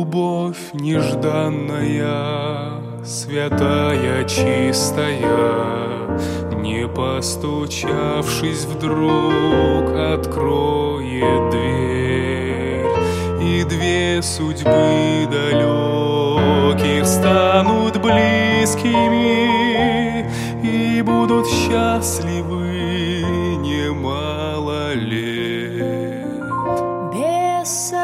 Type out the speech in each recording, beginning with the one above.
Любовь нежданная, святая, чистая, не постучавшись вдруг, откроет дверь, и две судьбы далеких станут близкими и будут счастливы немало лет. Без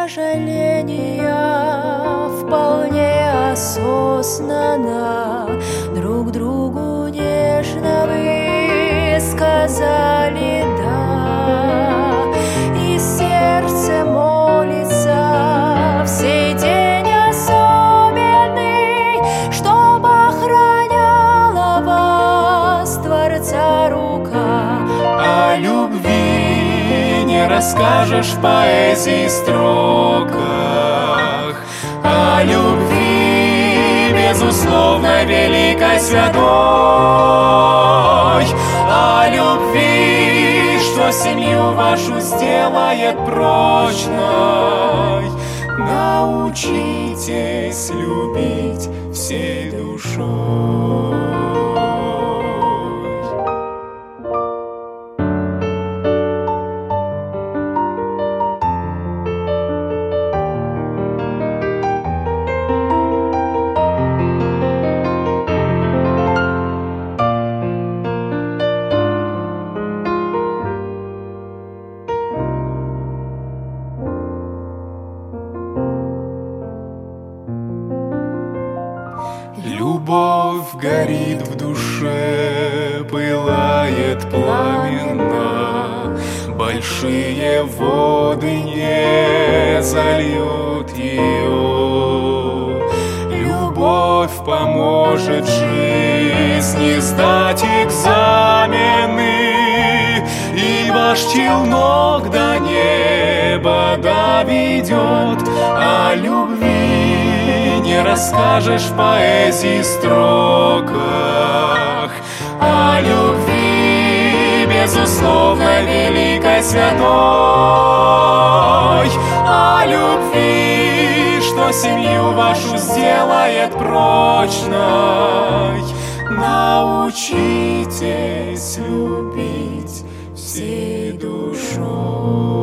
сожаления, вполне осознанно, друг другу нежно вы сказали «да», и сердце молится в сей день особенный, чтоб охраняла вас Творца рука. О любви не расскажешь в поэзии строках, о любви безусловно великой, святой, о любви, что семью вашу сделает прочной. Научитесь любить всей душой. Любовь горит в душе, пылает пламенно, большие воды не зальют ее. Любовь поможет жизни сдать экзамены, и ваш челнок до неба доведет. О любви не расскажешь в поэзии строках, о любви безусловно великой, святой, о любви, что семью вашу сделает прочной. Научитесь любить всей душой.